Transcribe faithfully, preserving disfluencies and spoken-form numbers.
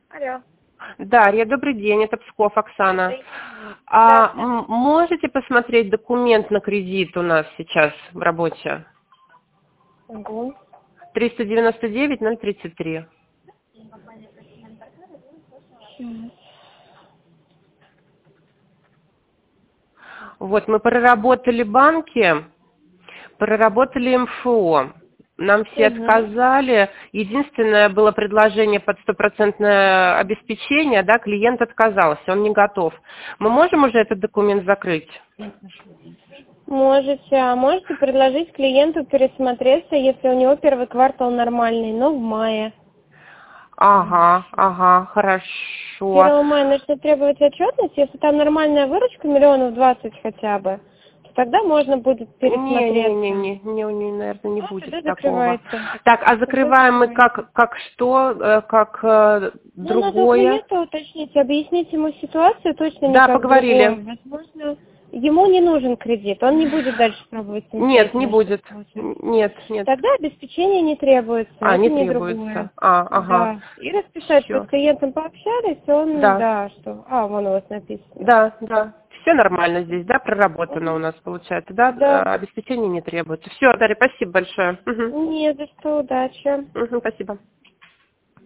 Алло. Дарья, добрый день, это Псков, Оксана. Добрый. А, Да, да. м- можете посмотреть документ на кредит у нас сейчас в работе? Угу. триста девяносто девять ноль тридцать три. Щас. Вот, мы проработали банки, проработали эм эф о. Нам все Угу. отказали. Единственное было предложение под стопроцентное обеспечение, да, клиент отказался, он не готов. Мы можем уже этот документ закрыть? Можете, а можете предложить клиенту пересмотреться, если у него первый квартал нормальный, но в мае. Ага, ага, хорошо. первого мая начнет требовать отчетность, если там нормальная выручка миллионов двадцать хотя бы, то тогда можно будет пересмотреться. Не-не-не, не, не, наверное, не Ну, тогда будет такого. закрывается. Так, а Тогда закрываем мы закрывается. как, как что, э, как э, Ну, надо у другое? клиента уточнить, объяснить ему ситуацию, точно не Да, как другое. поговорили. Возможно, ему не нужен кредит, он не будет дальше пробовать Нет, не самостоятельно что-то будет. получать. Н- Нет, нет. Тогда обеспечение не требуется, А, не это не другое. требуется. А, ага. Да. И расписать, что с Все. клиентом пообщались, он, Да, да, что, а, вон у вас написано. да, да. Все нормально здесь, да, проработано у Мгм. нас получается, да, Да. э, обеспечение не требуется. Все, Дарья, спасибо большое. Мгм. Не за что, удачи. Мгм, спасибо.